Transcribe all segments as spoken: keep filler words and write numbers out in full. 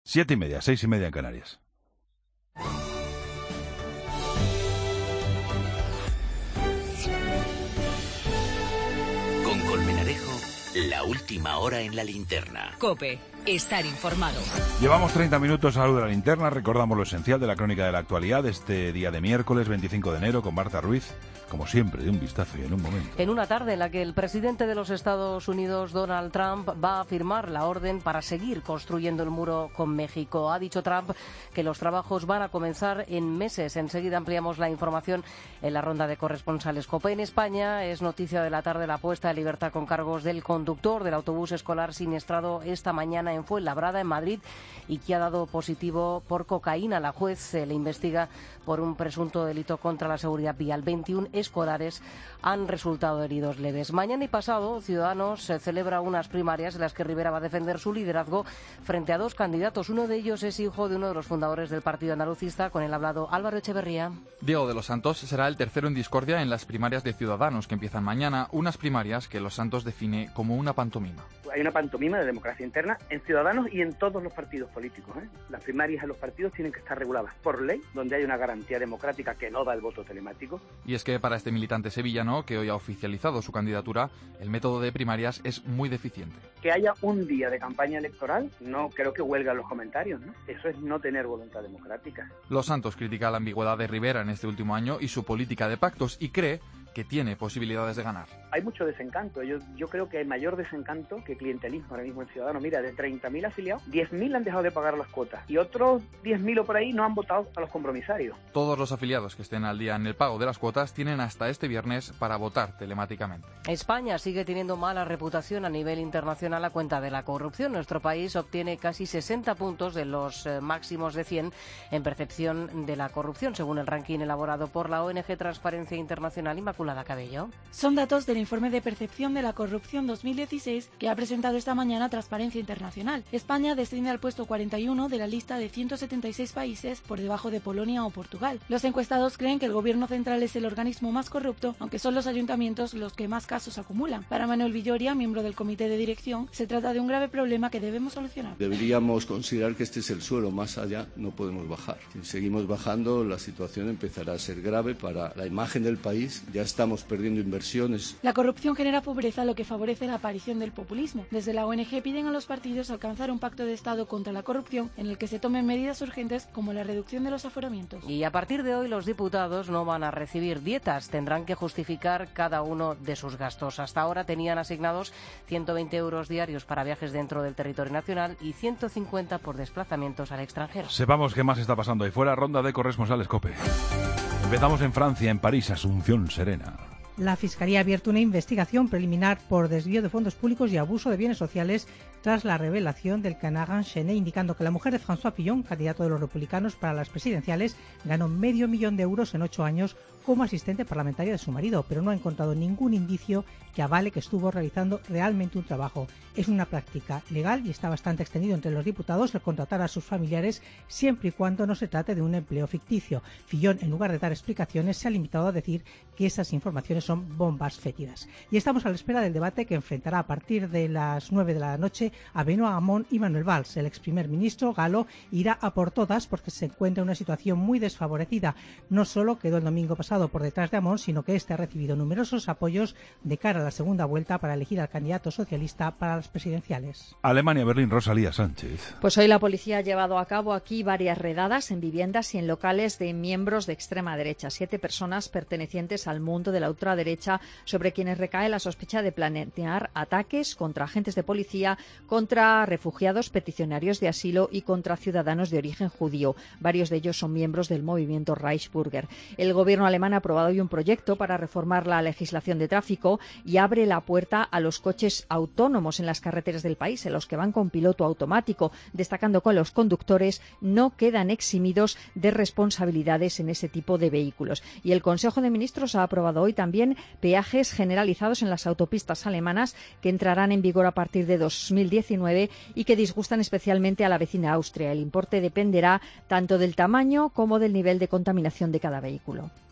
Siete y media, seis y media en Canarias. Con Colmenarejo, la última hora en la linterna. COPE, estar informado. Llevamos treinta minutos a la luz de la linterna. Recordamos lo esencial de la crónica de la actualidad este día de miércoles veinticinco de enero con Marta Ruiz. Como siempre, de un vistazo y en un momento. En una tarde en la que el presidente de los Estados Unidos, Donald Trump, va a firmar la orden para seguir construyendo el muro con México. Ha dicho Trump que los trabajos van a comenzar en meses. Enseguida ampliamos la información en la ronda de corresponsales. COPE en España. Es noticia de la tarde la puesta en libertad con cargos del conductor del autobús escolar siniestrado esta mañana en Fuenlabrada, en Madrid, y que ha dado positivo por cocaína. La juez se le investiga por un presunto delito contra la seguridad vial. veintiún escolares han resultado heridos leves. Mañana y pasado, Ciudadanos eh, celebra unas primarias en las que Rivera va a defender su liderazgo frente a dos candidatos. Uno de ellos es hijo de uno de los fundadores del partido andalucista, con el hablado Álvaro Echeverría. Diego de los Santos será el tercero en discordia en las primarias de Ciudadanos, que empiezan mañana, unas primarias que Los Santos define como una pantomima. Hay una pantomima de democracia interna en Ciudadanos y en todos los partidos políticos, ¿eh? Las primarias en los partidos tienen que estar reguladas por ley, donde hay una garantía democrática que no da el voto telemático. Y es que para este militante sevillano, que hoy ha oficializado su candidatura, el método de primarias es muy deficiente. Que haya un día de campaña electoral, no creo que huelga en los comentarios, ¿no? Eso es no tener voluntad democrática. Los Santos critica la ambigüedad de Rivera en este último año y su política de pactos, y cree que tiene posibilidades de ganar. Hay mucho desencanto. Yo, yo creo que hay mayor desencanto que clientelismo ahora mismo en Ciudadanos. Mira, de treinta mil afiliados, diez mil han dejado de pagar las cuotas y otros diez mil o por ahí no han votado a los compromisarios. Todos los afiliados que estén al día en el pago de las cuotas tienen hasta este viernes para votar telemáticamente. España sigue teniendo mala reputación a nivel internacional a cuenta de la corrupción. Nuestro país obtiene casi sesenta puntos de los eh, máximos de cien en percepción de la corrupción, según el ranking elaborado por la O N G Transparencia Internacional. Inmaculada Cabello. Son datos del informe de percepción de la corrupción dos mil dieciséis que ha presentado esta mañana Transparencia Internacional. España desciende al puesto cuarenta y uno de la lista de ciento setenta y seis países, por debajo de Polonia o Portugal. Los encuestados creen que el gobierno central es el organismo más corrupto, aunque son los ayuntamientos los que más casos acumulan. Para Manuel Villoria, miembro del comité de dirección, se trata de un grave problema que debemos solucionar. Deberíamos considerar que este es el suelo, más allá no podemos bajar. Si seguimos bajando, la situación empezará a ser grave para la imagen del país. Ya estamos perdiendo inversiones. La corrupción genera pobreza, lo que favorece la aparición del populismo. Desde la O N G piden a los partidos alcanzar un pacto de Estado contra la corrupción en el que se tomen medidas urgentes como la reducción de los aforamientos. Y a partir de hoy los diputados no van a recibir dietas, tendrán que justificar cada uno de sus gastos. Hasta ahora tenían asignados ciento veinte euros diarios para viajes dentro del territorio nacional y ciento cincuenta por desplazamientos al extranjero. Sepamos qué más está pasando ahí fuera. Ronda de corresponsales COPE. Empezamos en Francia, en París, Asunción Serena. La Fiscalía ha abierto una investigación preliminar por desvío de fondos públicos y abuso de bienes sociales tras la revelación del Canard Enchaîné, indicando que la mujer de François Fillon, candidato de los republicanos para las presidenciales, ganó medio millón de euros en ocho años como asistente parlamentaria de su marido, pero no ha encontrado ningún indicio que avale que estuvo realizando realmente un trabajo. Es una práctica legal y está bastante extendido entre los diputados el contratar a sus familiares siempre y cuando no se trate de un empleo ficticio. Fillon, en lugar de dar explicaciones, se ha limitado a decir que esas informaciones son bombas fétidas. Y estamos a la espera del debate que enfrentará a partir de las nueve de la noche a Benoît Hamon y Manuel Valls. El ex primer ministro galo irá a por todas porque se encuentra en una situación muy desfavorecida. No solo quedó el domingo pasado por detrás de Hamon, sino que este ha recibido numerosos apoyos de cara a la segunda vuelta para elegir al candidato socialista para las presidenciales. Alemania, Berlín, Rosalía Sánchez. Pues hoy la policía ha llevado a cabo aquí varias redadas en viviendas y en locales de miembros de extrema derecha. Siete personas pertenecientes al mundo de la ultraderecha, sobre quienes recae la sospecha de planear ataques contra agentes de policía, contra refugiados, peticionarios de asilo y contra ciudadanos de origen judío. Varios de ellos son miembros del movimiento Reichsbürger. El gobierno alemán ha aprobado hoy un proyecto para reformar la legislación de tráfico y abre la puerta a los coches autónomos en las carreteras del país, en los que van con piloto automático, destacando que los conductores no quedan eximidos de responsabilidades en ese tipo de vehículos. Y el Consejo de Ministros ha aprobado hoy también peajes generalizados en las autopistas alemanas que entrarán en vigor a partir de dos mil diecinueve y que disgustan especialmente a la vecina Austria. El importe dependerá tanto del tamaño como del nivel de contaminación de cada vehículo.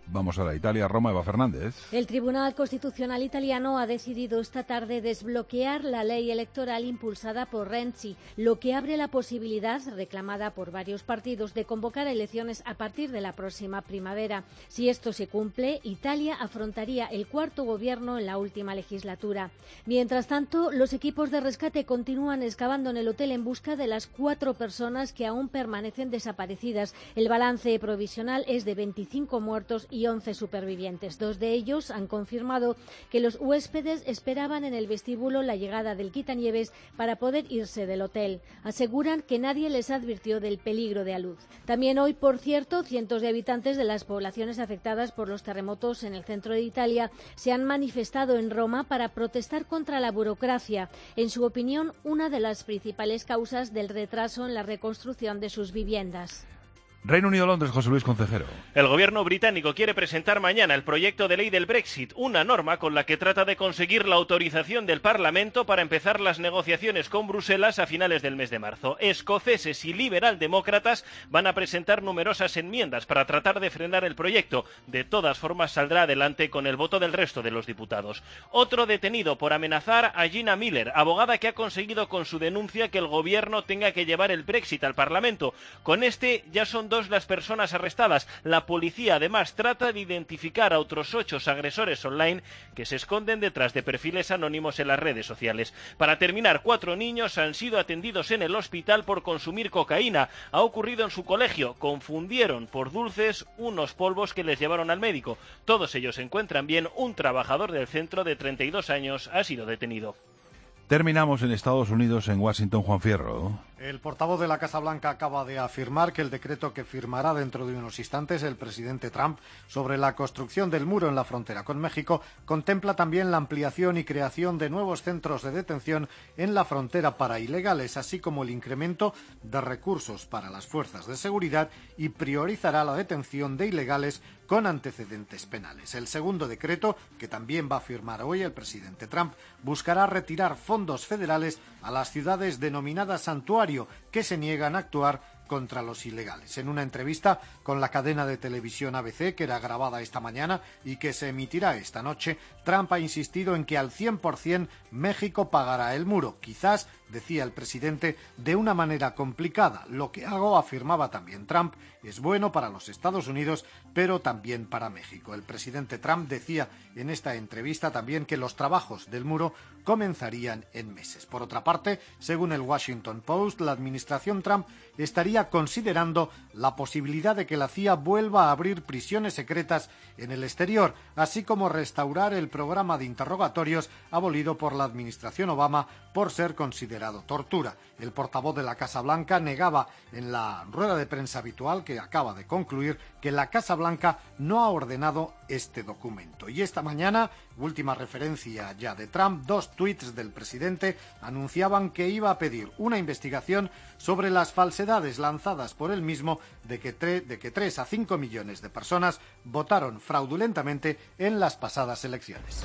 Vamos a la Italia, Roma, Eva Fernández. El Tribunal Constitucional italiano ha decidido esta tarde desbloquear la ley electoral impulsada por Renzi, lo que abre la posibilidad, reclamada por varios partidos, de convocar elecciones a partir de la próxima primavera. Si esto se cumple, Italia afrontaría el cuarto gobierno en la última legislatura. Mientras tanto, los equipos de rescate continúan excavando en el hotel en busca de las cuatro personas que aún permanecen desaparecidas. El balance provisional es de veinticinco muertos y once supervivientes. Dos de ellos han confirmado que los huéspedes esperaban en el vestíbulo la llegada del quitanieves para poder irse del hotel. Aseguran que nadie les advirtió del peligro de alud. También hoy, por cierto, cientos de habitantes de las poblaciones afectadas por los terremotos en el centro de Italia se han manifestado en Roma para protestar contra la burocracia. En su opinión, una de las principales causas del retraso en la reconstrucción de sus viviendas. Reino Unido, Londres, José Luis Concejero. El gobierno británico quiere presentar mañana el proyecto de ley del Brexit, una norma con la que trata de conseguir la autorización del Parlamento para empezar las negociaciones con Bruselas a finales del mes de marzo. Escoceses y liberaldemócratas van a presentar numerosas enmiendas para tratar de frenar el proyecto. De todas formas, saldrá adelante con el voto del resto de los diputados. Otro detenido por amenazar a Gina Miller, abogada que ha conseguido con su denuncia que el gobierno tenga que llevar el Brexit al Parlamento. Con este ya son dos las personas arrestadas. La policía además trata de identificar a otros ocho agresores online que se esconden detrás de perfiles anónimos en las redes sociales. Para terminar, cuatro niños han sido atendidos en el hospital por consumir cocaína. Ha ocurrido en su colegio. Confundieron por dulces unos polvos que les llevaron al médico. Todos ellos se encuentran bien. Un trabajador del centro de treinta y dos años ha sido detenido. Terminamos en Estados Unidos, en Washington, Juan Fierro. El portavoz de la Casa Blanca acaba de afirmar que el decreto que firmará dentro de unos instantes el presidente Trump sobre la construcción del muro en la frontera con México contempla también la ampliación y creación de nuevos centros de detención en la frontera para ilegales, así como el incremento de recursos para las fuerzas de seguridad, y priorizará la detención de ilegales con antecedentes penales. El segundo decreto, que también va a firmar hoy el presidente Trump, buscará retirar fondos federales a las ciudades denominadas santuario, que se niegan a actuar contra los ilegales. En una entrevista con la cadena de televisión A B C, que era grabada esta mañana y que se emitirá esta noche, Trump ha insistido en que al cien por cien México pagará el muro. Quizás, decía el presidente, de una manera complicada. Lo que hago, afirmaba también Trump, es bueno para los Estados Unidos, pero también para México. El presidente Trump decía en esta entrevista también que los trabajos del muro comenzarían en meses. Por otra parte, según el Washington Post, la administración Trump estaría considerando la posibilidad de que la C I A vuelva a abrir prisiones secretas en el exterior, así como restaurar el programa de interrogatorios abolido por la administración Obama por ser considerado tortura. El portavoz de la Casa Blanca negaba en la rueda de prensa habitual que acaba de concluir que la Casa Blanca no ha ordenado este documento. Y esta mañana, última referencia ya de Trump, dos tuits del presidente anunciaban que iba a pedir una investigación sobre las falsedades lanzadas por él mismo de que, tre- de que tres a cinco millones de personas votaron fraudulentamente en las pasadas elecciones.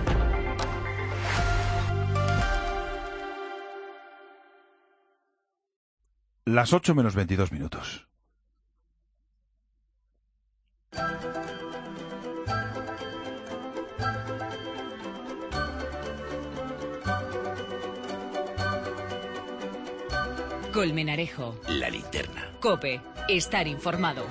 Las ocho menos veintidós minutos. Colmenarejo. La linterna. COPE. Estar informado.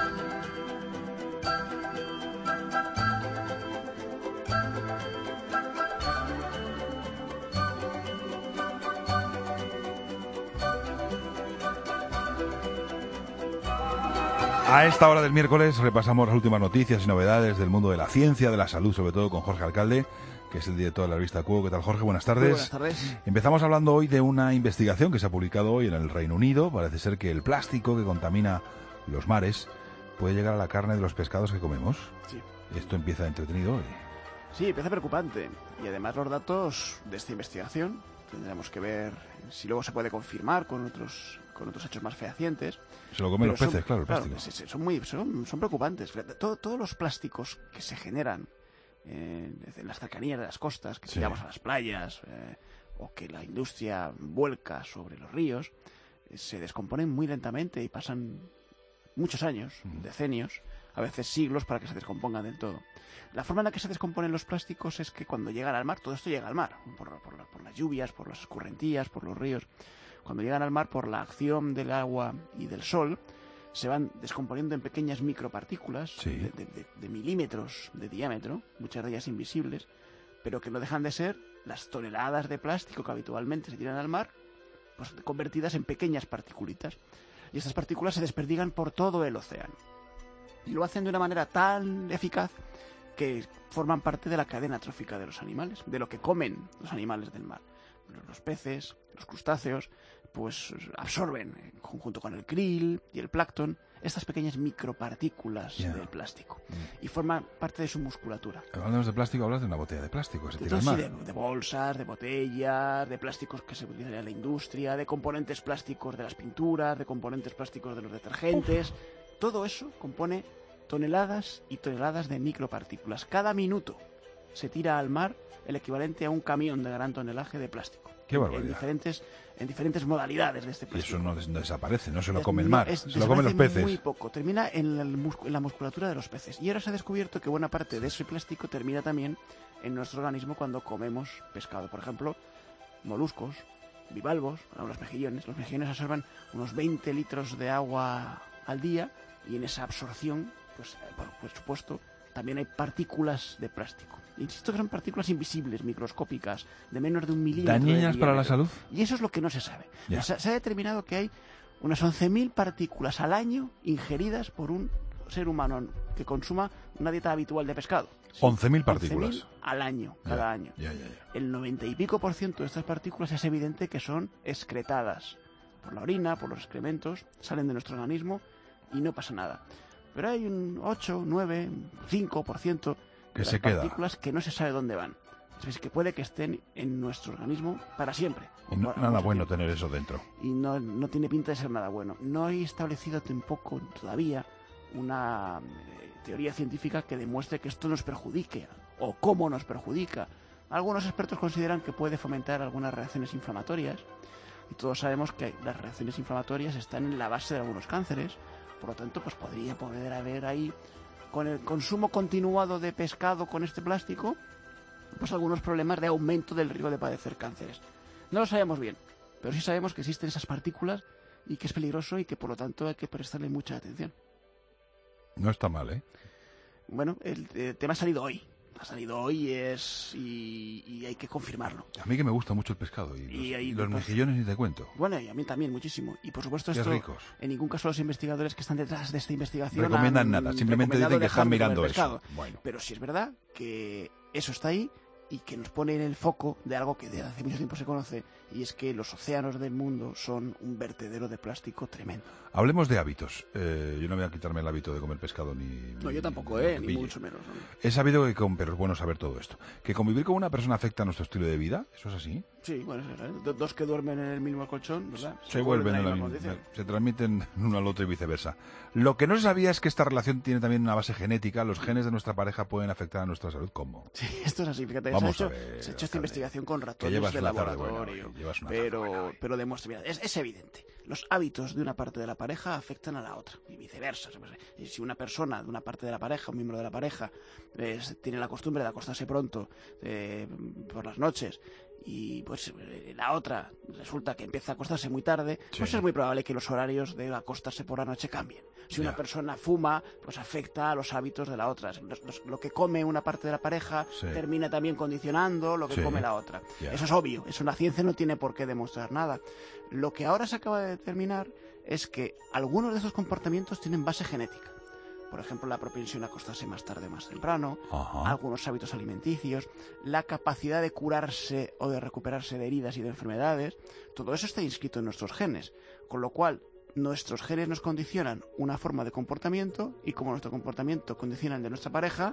A esta hora del miércoles repasamos las últimas noticias y novedades del mundo de la ciencia, de la salud, sobre todo con Jorge Alcalde, que es el director de la revista Q. ¿Qué tal, Jorge? Buenas tardes. Muy buenas tardes. Empezamos hablando hoy de una investigación que se ha publicado hoy en el Reino Unido. Parece ser que el plástico que contamina los mares puede llegar a la carne de los pescados que comemos. Sí. Esto empieza entretenido hoy. Sí, empieza preocupante. Y además los datos de esta investigación tendremos que ver si luego se puede confirmar con otros con otros hechos más fehacientes. Se lo comen los peces, son, claro, el claro, plástico. Son, muy, son, son preocupantes. Todo, todos los plásticos que se generan eh, en las cercanías de las costas, que Sí. tiramos a las playas, eh, o que la industria vuelca sobre los ríos, eh, se descomponen muy lentamente y pasan muchos años, Mm. decenios, a veces siglos para que se descompongan del todo. La forma en la que se descomponen los plásticos es que cuando llegan al mar, todo esto llega al mar, por, por, por las lluvias, por las escorrentías, por los ríos. Cuando llegan al mar, por la acción del agua y del sol, se van descomponiendo en pequeñas micropartículas sí. de, de, de, de milímetros de diámetro, muchas de ellas invisibles, pero que no dejan de ser las toneladas de plástico que habitualmente se tiran al mar, pues convertidas en pequeñas particulitas. Y estas partículas se desperdigan por todo el océano. Y lo hacen de una manera tan eficaz que forman parte de la cadena trófica de los animales, de lo que comen los animales del mar. Los peces, los crustáceos, pues absorben, junto con el krill y el plancton, estas pequeñas micropartículas yeah. del plástico. Mm. Y forman parte de su musculatura. Hablamos de plástico, hablas de una botella de plástico. Se tira Entonces, al mar. mar. Sí, de, de bolsas, de botellas, de plásticos que se utilizan en la industria, de componentes plásticos de las pinturas, de componentes plásticos de los detergentes. Uf. Todo eso compone toneladas y toneladas de micropartículas. Cada minuto se tira al mar el equivalente a un camión de gran tonelaje de plástico. Qué barbaridad. En diferentes, en diferentes modalidades de este plástico. Y eso no, des- no desaparece, no se lo come el mar, es, se lo comen los peces. Muy poco, termina en la, en la musculatura de los peces. Y ahora se ha descubierto que buena parte de ese plástico termina también en nuestro organismo cuando comemos pescado. Por ejemplo, moluscos, bivalvos, los mejillones. Los mejillones absorben unos veinte litros de agua al día y en esa absorción, pues por, por supuesto, también hay partículas de plástico. Insisto que son partículas invisibles, microscópicas, de menos de un milímetro. ¿Dañinas para la salud? Y eso es lo que no se sabe. Yeah. Se, se ha determinado que hay unas once mil partículas al año ingeridas por un ser humano que consuma una dieta habitual de pescado. Sí, once mil partículas. once mil al año, cada yeah. año. Yeah, yeah, yeah. El noventa y pico por ciento de estas partículas es evidente que son excretadas por la orina, por los excrementos, salen de nuestro organismo y no pasa nada. Pero hay un ocho, nueve, cinco por ciento que de se las queda. partículas que no se sabe dónde van. Es que puede que estén en nuestro organismo para siempre. Y no, para nada bueno tiempo. tener eso dentro. Y no, no tiene pinta de ser nada bueno. No hay establecido tampoco todavía una eh, teoría científica que demuestre que esto nos perjudique o cómo nos perjudica. Algunos expertos consideran que puede fomentar algunas reacciones inflamatorias. Y todos sabemos que las reacciones inflamatorias están en la base de algunos cánceres. Por lo tanto, pues podría poder haber ahí, con el consumo continuado de pescado con este plástico, pues algunos problemas de aumento del riesgo de padecer cánceres. No lo sabemos bien, pero sí sabemos que existen esas partículas y que es peligroso y que por lo tanto hay que prestarle mucha atención. No está mal, ¿eh? Bueno, el, el tema ha salido hoy. Ha salido hoy es y, y hay que confirmarlo. A mí que me gusta mucho el pescado y los, Y ahí, y los pues, mejillones ni te cuento. Bueno, y a mí también muchísimo. Y por supuesto Qué esto, ricos. en ningún caso los investigadores que están detrás de esta investigación Recomiendan han nada, simplemente recomendado dicen que dejar están de mirando comer eso. pescado. Bueno. Pero sí es verdad que eso está ahí y que nos pone en el foco de algo que desde hace mucho tiempo se conoce, y es que los océanos del mundo son un vertedero de plástico tremendo. Hablemos de hábitos. Eh, yo no voy a quitarme el hábito de comer pescado ni... No, ni- yo tampoco, ni eh, lo que ni pille. mucho menos. ¿no? He sabido que con, pero es bueno saber todo esto, que convivir con una persona afecta a nuestro estilo de vida. ¿Eso es así? Sí, bueno, es verdad. Do- dos que duermen en el mismo colchón, ¿verdad? Se vuelven en a la misma misma- condición. se transmiten uno al otro y viceversa. Lo que no se sabía es que esta relación tiene también una base genética. Los genes de nuestra pareja pueden afectar a nuestra salud. ¿Cómo? Sí, esto es así, fíjate, Vamos se ha a hecho, ver, se ha hecho alcalde, esta investigación con que ratones llevas de una tarde buena laboratorio, hoy, llevas una tarde pero, buena hoy. pero demuestra, mira, es, es evidente, los hábitos de una parte de la pareja afectan a la otra, y viceversa. Y si una persona de una parte de la pareja, un miembro de la pareja, eh, tiene la costumbre de acostarse pronto eh, por las noches, y pues eh, la otra resulta que empieza a acostarse muy tarde, Sí. pues es muy probable que los horarios de acostarse por la noche cambien. Si una Ya. persona fuma, pues afecta a los hábitos de la otra. Los- los- lo que come una parte de la pareja Sí. termina también condicionando lo que Sí. come la otra. Ya. Eso es obvio, eso la ciencia no tiene por qué demostrar nada. Lo que ahora se acaba de determinar es que algunos de esos comportamientos tienen base genética. Por ejemplo, la propensión a acostarse más tarde o más temprano, Ajá. algunos hábitos alimenticios, la capacidad de curarse o de recuperarse de heridas y de enfermedades. Todo eso está inscrito en nuestros genes, con lo cual nuestros genes nos condicionan una forma de comportamiento, y como nuestro comportamiento condiciona el de nuestra pareja,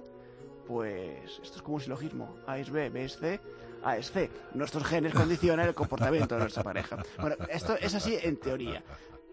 pues esto es como un silogismo. A es B, B es C, A es C. Nuestros genes condicionan el comportamiento de nuestra pareja. Bueno, esto es así en teoría.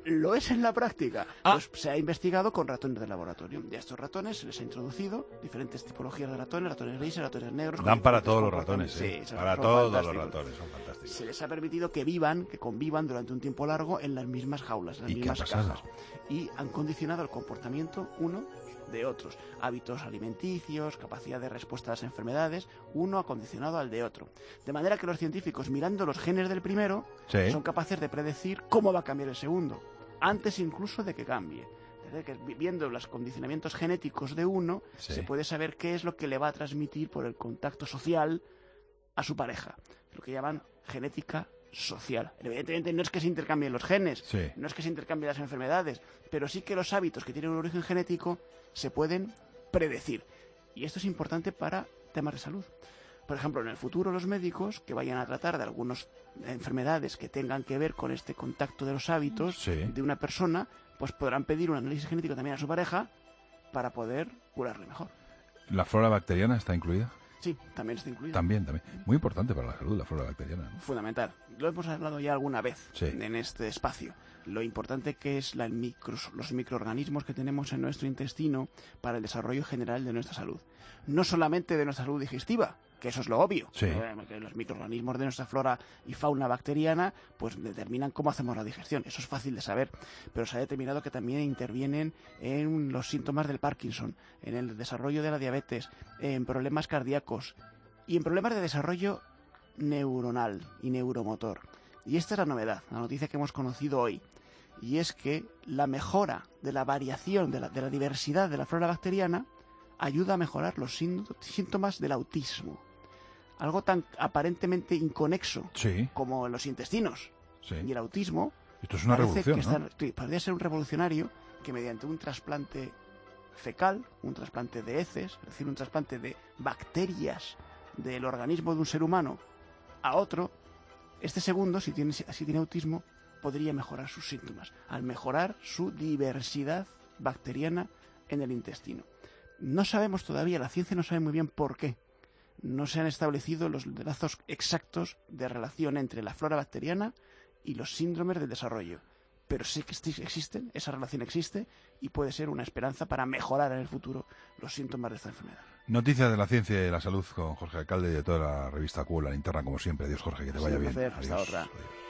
lo es en la práctica. Ah. Pues se ha investigado con ratones de laboratorio. Y a estos ratones se les ha introducido diferentes tipologías de ratones, ratones grises, ratones negros. Dan para todos los ratones, ¿eh? Sí, para son todos los fantásticos. ratones, son fantásticos. Se les ha permitido que vivan, que convivan durante un tiempo largo en las mismas jaulas, en las ¿Y qué mismas ha pasado? cajas. Y han condicionado el comportamiento uno de otros. Hábitos alimenticios, capacidad de respuesta a las enfermedades, uno ha condicionado al de otro. De manera que los científicos, mirando los genes del primero, Sí. son capaces de predecir cómo va a cambiar el segundo, antes incluso de que cambie. Es decir, que viendo los condicionamientos genéticos de uno, Sí. se puede saber qué es lo que le va a transmitir por el contacto social a su pareja. Lo que llaman genética social. Evidentemente no es que se intercambien los genes, Sí. no es que se intercambien las enfermedades, pero sí que los hábitos que tienen un origen genético se pueden predecir. Y esto es importante para temas de salud. Por ejemplo, en el futuro los médicos que vayan a tratar de algunas enfermedades que tengan que ver con este contacto de los hábitos Sí. de una persona, pues podrán pedir un análisis genético también a su pareja para poder curarle mejor. ¿La flora bacteriana está incluida? Sí, también está incluido. También, también. Muy importante para la salud, la flora bacteriana, ¿no? Fundamental. Lo hemos hablado ya alguna vez Sí. en este espacio. Lo importante que es la micros, los microorganismos que tenemos en nuestro intestino para el desarrollo general de nuestra salud. No solamente de nuestra salud digestiva, que eso es lo obvio. Sí. Eh, que los microorganismos de nuestra flora y fauna bacteriana pues determinan cómo hacemos la digestión. Eso es fácil de saber. Pero se ha determinado que también intervienen en los síntomas del Parkinson, en el desarrollo de la diabetes, en problemas cardíacos y en problemas de desarrollo neuronal y neuromotor. Y esta es la novedad, la noticia que hemos conocido hoy. Y es que la mejora de la variación, de la, de la diversidad de la flora bacteriana ayuda a mejorar los sínt- síntomas del autismo. Algo tan aparentemente inconexo Sí. como los intestinos Sí. y el autismo. Esto es una parece revolución, que ¿no? está- sí, podría ser un revolucionario que mediante un trasplante fecal, un trasplante de heces, es decir, un trasplante de bacterias del organismo de un ser humano a otro, este segundo, si tiene, si tiene autismo, podría mejorar sus síntomas, al mejorar su diversidad bacteriana en el intestino. No sabemos todavía, la ciencia no sabe muy bien por qué. No se han establecido los lazos exactos de relación entre la flora bacteriana y los síndromes del desarrollo. Pero sí que existen, esa relación existe y puede ser una esperanza para mejorar en el futuro los síntomas de esta enfermedad. Noticias de la ciencia y de la salud con Jorge Alcalde y de toda la revista Q, La Linterna, como siempre. Adiós, Jorge, que te Ha vaya sido un bien. placer. Hasta Adiós. otra.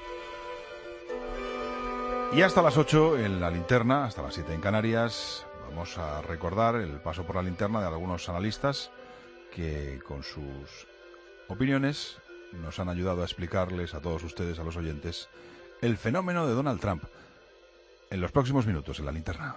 Y hasta las ocho en La Linterna, hasta las siete en Canarias, vamos a recordar el paso por la linterna de algunos analistas que con sus opiniones nos han ayudado a explicarles a todos ustedes, a los oyentes, el fenómeno de Donald Trump. En los próximos minutos en La Linterna.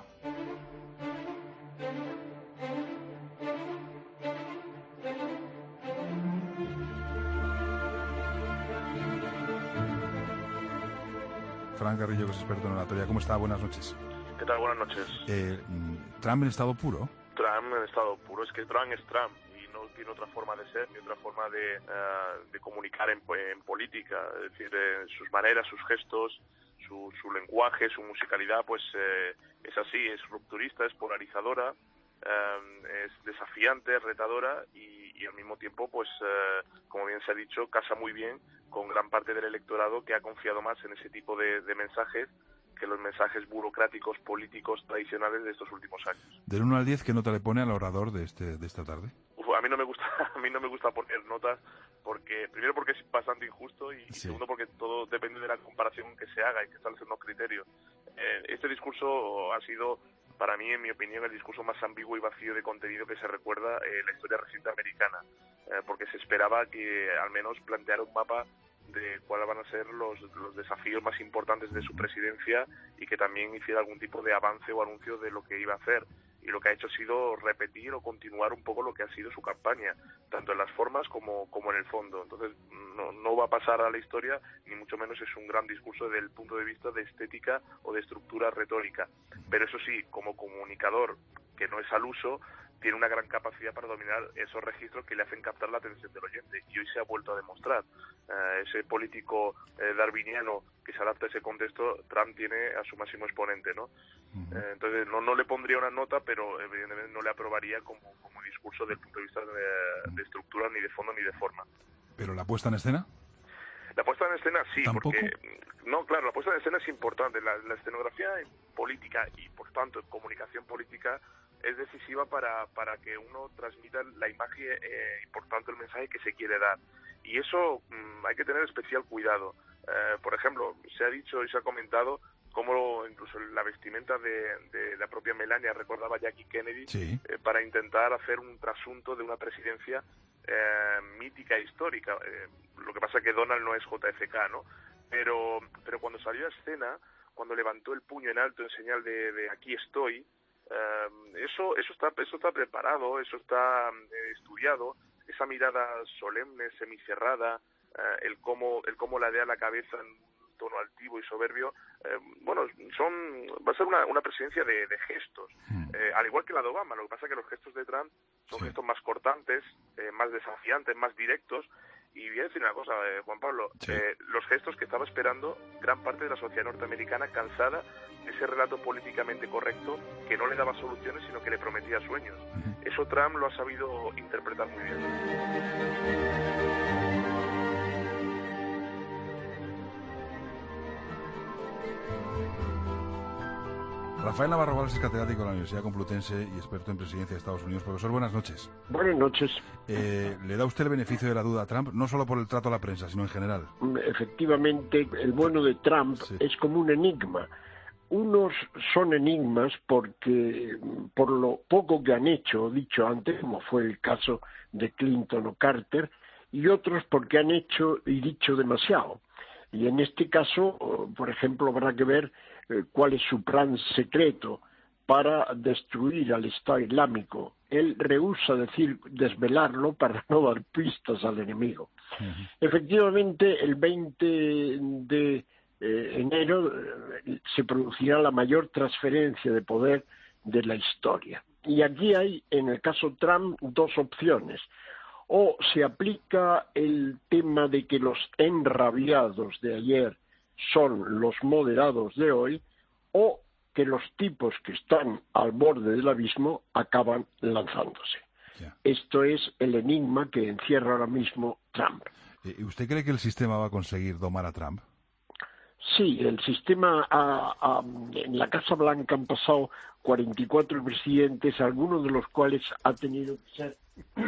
Fran Carrillo, que es experto en oratoria. ¿Cómo está? Buenas noches. ¿Qué tal? Buenas noches. Eh, Trump en estado puro. Trump en estado puro. Es que Trump es Trump y no tiene otra forma de ser ni otra forma de, uh, de comunicar en, en política. Es decir, eh, sus maneras, sus gestos, su, su lenguaje, su musicalidad, pues eh, es así, es rupturista, es polarizadora, eh, es desafiante, es retadora y, y al mismo tiempo, pues eh, como bien se ha dicho, casa muy bien con gran parte del electorado que ha confiado más en ese tipo de, de mensajes que los mensajes burocráticos, políticos, tradicionales de estos últimos años. Del uno al diez, ¿qué nota le pone al orador de este de esta tarde? Uf, a mí no me gusta, a mí no me gusta poner notas porque primero porque es bastante injusto y, sí. y segundo porque todo depende de la comparación que se haga y que establecen los criterios. Eh, este discurso ha sido, para mí, en mi opinión, el discurso más ambiguo y vacío de contenido que se recuerda en la historia reciente americana, eh, porque se esperaba que al menos planteara un mapa de cuáles van a ser los, los desafíos más importantes de su presidencia y que también hiciera algún tipo de avance o anuncio de lo que iba a hacer. Y lo que ha hecho ha sido repetir o continuar un poco lo que ha sido su campaña, tanto en las formas como, como en el fondo. Entonces, no, no va a pasar a la historia, ni mucho menos es un gran discurso desde el punto de vista de estética o de estructura retórica. Pero eso sí, como comunicador, que no es al uso, tiene una gran capacidad para dominar esos registros que le hacen captar la atención del oyente. Y hoy se ha vuelto a demostrar. Eh, ese político eh, darwiniano que se adapta a ese contexto, Trump tiene a su máximo exponente, ¿no? Uh-huh. Eh, entonces, no, no le pondría una nota, pero evidentemente no le aprobaría como, como discurso desde el punto de vista de, de estructura, ni de fondo, ni de forma. ¿Pero la puesta en escena? La puesta en escena sí, ¿Tampoco? porque... No, claro, la puesta en escena es importante. La, la escenografía política y, por tanto, comunicación política es decisiva para, para que uno transmita la imagen eh, y, por tanto, el mensaje que se quiere dar. Y eso mmm, hay que tener especial cuidado. Eh, por ejemplo, se ha dicho y se ha comentado cómo incluso la vestimenta de, de la propia Melania recordaba a Jackie Kennedy, sí. eh, para intentar hacer un trasunto de una presidencia eh, mítica e histórica. Eh, lo que pasa es que Donald no es J F K, ¿no? Pero, pero cuando salió a escena, cuando levantó el puño en alto en señal de, de aquí estoy, eh, eso, eso, está, eso está preparado, eso está eh, estudiado, esa mirada solemne, semicerrada, eh, el cómo, el cómo ladea la cabeza en un tono altivo y soberbio, eh, bueno, son va a ser una, una presidencia de, de gestos, eh, al igual que la de Obama. Lo que pasa es que los gestos de Trump son sí. gestos más cortantes, eh, más desafiantes, más directos. Y voy a decir una cosa, eh, Juan Pablo, sí. eh, los gestos que estaba esperando gran parte de la sociedad norteamericana, cansada de ese relato políticamente correcto que no le daba soluciones, sino que le prometía sueños. Uh-huh. Eso Trump lo ha sabido interpretar muy bien. Rafael Navarro Valls es catedrático de la Universidad Complutense y experto en presidencia de Estados Unidos. Profesor, buenas noches. Buenas noches. Eh, ¿Le da usted el beneficio de la duda a Trump, no solo por el trato a la prensa, sino en general? Efectivamente, el bueno de Trump sí. es como un enigma. Unos son enigmas porque, por lo poco que han hecho, dicho antes, como fue el caso de Clinton o Carter, y otros porque han hecho y dicho demasiado. Y en este caso, por ejemplo, habrá que ver cuál es su plan secreto para destruir al Estado Islámico. Él rehúsa decir desvelarlo para no dar pistas al enemigo. Uh-huh. Efectivamente, el veinte de eh, enero eh, se producirá la mayor transferencia de poder de la historia. Y aquí hay, en el caso Trump, dos opciones. O se aplica el tema de que los enrabiados de ayer son los moderados de hoy, o que los tipos que están al borde del abismo acaban lanzándose. Yeah. Esto es el enigma que encierra ahora mismo Trump. ¿Y usted cree que el sistema va a conseguir domar a Trump? Sí, el sistema, a, a, en la Casa Blanca han pasado cuarenta y cuatro presidentes, algunos de los cuales ha tenido que ser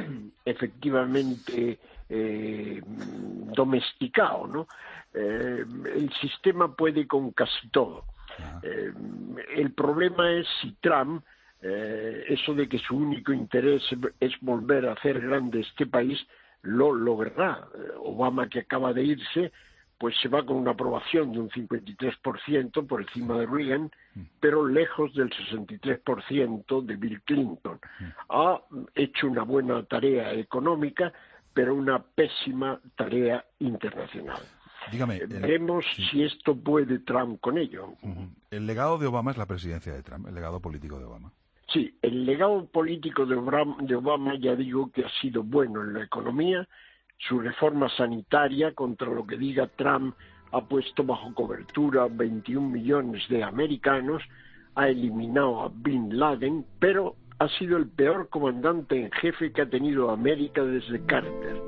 efectivamente eh, domesticado, ¿no? Eh, el sistema puede con casi todo. Eh, el problema es si Trump, eh, eso de que su único interés es volver a hacer grande este país, lo logrará. Obama, que acaba de irse, pues se va con una aprobación de un cincuenta y tres por ciento por encima de Reagan, pero lejos del sesenta y tres por ciento de Bill Clinton. Ha hecho una buena tarea económica, pero una pésima tarea internacional. Dígame, el, Veremos sí. si esto puede Trump con ello. Uh-huh. El legado de Obama es la presidencia de Trump, el legado político de Obama. Sí, el legado político de Obama, de Obama ya digo que ha sido bueno en la economía. Su reforma sanitaria, contra lo que diga Trump, ha puesto bajo cobertura veintiún millones de americanos, ha eliminado a Bin Laden, pero ha sido el peor comandante en jefe que ha tenido América desde Carter.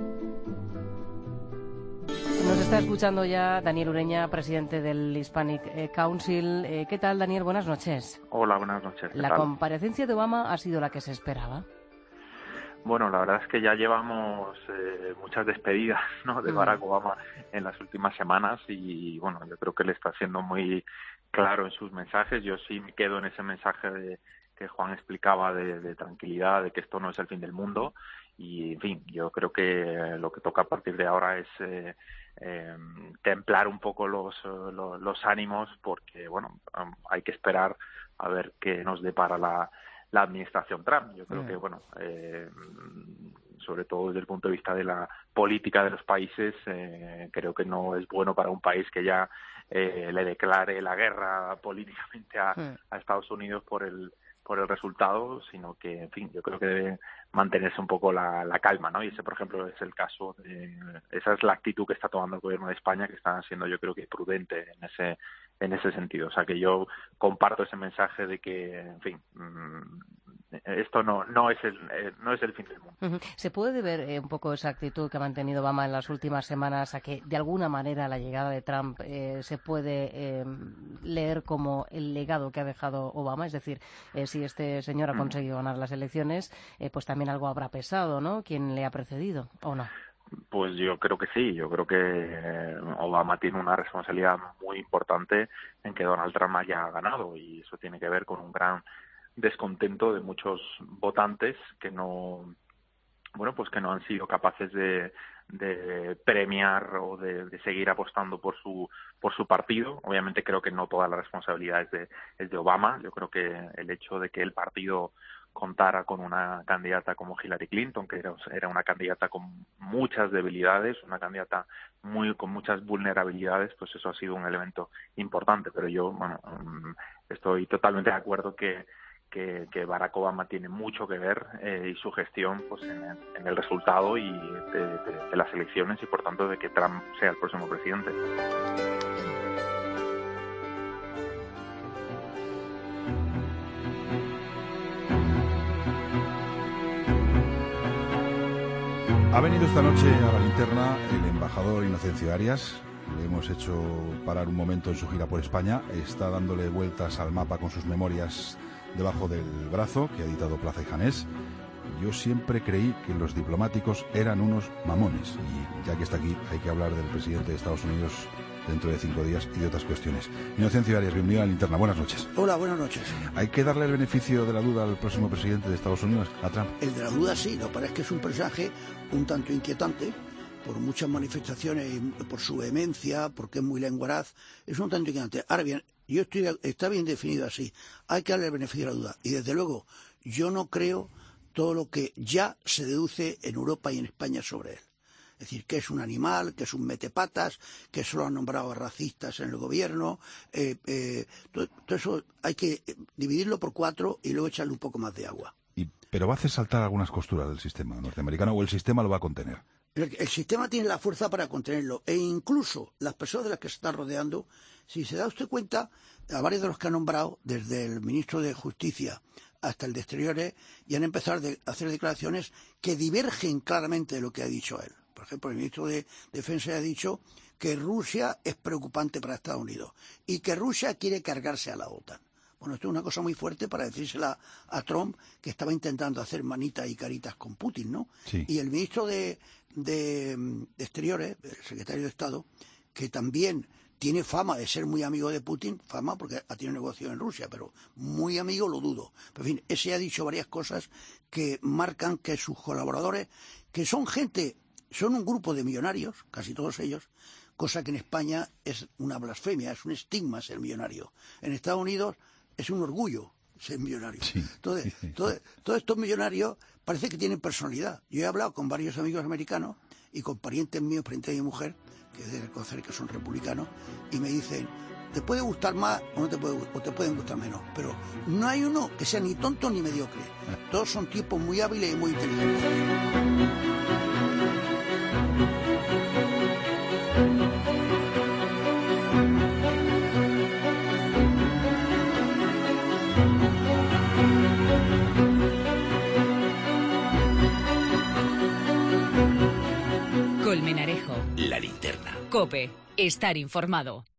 Nos está escuchando ya Daniel Ureña, presidente del Hispanic Council. Eh, ¿Qué tal, Daniel? Buenas noches. Hola, buenas noches. ¿La tal? comparecencia de Obama ha sido la que se esperaba? Bueno, la verdad es que ya llevamos eh, muchas despedidas, ¿no?, de Barack Obama en las últimas semanas y, bueno, yo creo que le está siendo muy claro en sus mensajes. Yo sí me quedo en ese mensaje de que Juan explicaba de, de tranquilidad, de que esto no es el fin del mundo y, en fin, yo creo que lo que toca a partir de ahora es eh, eh, templar un poco los, los, los ánimos porque, bueno, um, hay que esperar a ver qué nos depara la la administración Trump. Yo creo mm. que, bueno, eh, sobre todo desde el punto de vista de la política de los países, eh, creo que no es bueno para un país que ya eh, le declare la guerra políticamente a, mm. a Estados Unidos por el por el resultado, sino que, en fin, yo creo que debe mantenerse un poco la, la calma, ¿no? Y ese, por ejemplo, es el caso de, esa es la actitud que está tomando el gobierno de España, que está siendo, yo creo que prudente en ese en ese sentido. O sea, que yo comparto ese mensaje de que, en fin, esto no no es el eh, no es el fin del mundo. Uh-huh. ¿Se puede ver eh, un poco esa actitud que ha mantenido Obama en las últimas semanas a que de alguna manera la llegada de Trump eh, se puede eh, leer como el legado que ha dejado Obama? Es decir, eh, si este señor ha conseguido ganar las elecciones, eh, pues también algo habrá pesado, ¿no? ¿Quién le ha precedido o no? Pues yo creo que sí, yo creo que Obama tiene una responsabilidad muy importante en que Donald Trump haya ganado, y eso tiene que ver con un gran descontento de muchos votantes que no, bueno, pues que no han sido capaces de, de premiar o de, de seguir apostando por su por su partido. Obviamente creo que no toda la responsabilidad es de, es de Obama. Yo creo que el hecho de que el partido contara con una candidata como Hillary Clinton, que era, era una candidata con muchas debilidades, una candidata muy con muchas vulnerabilidades, pues eso ha sido un elemento importante. Pero yo, bueno, estoy totalmente de acuerdo que que, que Barack Obama tiene mucho que ver eh, y su gestión pues en el, en el resultado y de, de, de las elecciones, y por tanto de que Trump sea el próximo presidente. Ha venido esta noche a la linterna el embajador Inocencio Arias. Le hemos hecho parar un momento en su gira por España. Está dándole vueltas al mapa con sus memorias debajo del brazo, que ha editado Plaza y Janés. Yo siempre creí que los diplomáticos eran unos mamones. Y ya que está aquí, hay que hablar del presidente de Estados Unidos dentro de cinco días y de otras cuestiones. Inocencio Arias, bienvenido a la linterna. Buenas noches. Hola, buenas noches. ¿Hay que darle el beneficio de la duda al próximo presidente de Estados Unidos, a Trump? El de la duda sí, lo que pasa es que es un personaje un tanto inquietante, por muchas manifestaciones, por su vehemencia, porque es muy lenguaraz, es un tanto inquietante. Ahora bien, yo estoy, está bien definido así, hay que darle el beneficio de la duda. Y desde luego, yo no creo todo lo que ya se deduce en Europa y en España sobre él. Es decir, que es un animal, que es un metepatas, que solo han nombrado a racistas en el gobierno. Eh, eh, todo, todo eso hay que dividirlo por cuatro y luego echarle un poco más de agua. Y, ¿Pero va a hacer saltar algunas costuras del sistema norteamericano o el sistema lo va a contener? El, el sistema tiene la fuerza para contenerlo, e incluso las personas de las que se está rodeando, si se da usted cuenta, a varios de los que ha nombrado, desde el ministro de Justicia hasta el de Exteriores, ya han empezado a hacer declaraciones que divergen claramente de lo que ha dicho él. Por ejemplo, el ministro de Defensa ha dicho que Rusia es preocupante para Estados Unidos y que Rusia quiere cargarse a la OTAN. Bueno, esto es una cosa muy fuerte para decírsela a Trump, que estaba intentando hacer manitas y caritas con Putin, ¿no? Sí. Y el ministro de, de, de Exteriores, el secretario de Estado, que también tiene fama de ser muy amigo de Putin, fama porque ha tenido negocio en Rusia, pero muy amigo lo dudo. Pero, en fin, ese ha dicho varias cosas que marcan que sus colaboradores, que son gente, son un grupo de millonarios, casi todos ellos, cosa que en España es una blasfemia, es un estigma ser millonario. En Estados Unidos es un orgullo ser millonario. Sí. Entonces, todo, todos estos millonarios parece que tienen personalidad. Yo he hablado con varios amigos americanos y con parientes míos, parientes de mi mujer, que es de reconocer que son republicanos, y me dicen, te puede gustar más o no te puede, o te pueden gustar menos, pero no hay uno que sea ni tonto ni mediocre. Todos son tipos muy hábiles y muy inteligentes. Colmenarejo. La linterna. COPE. Estar informado.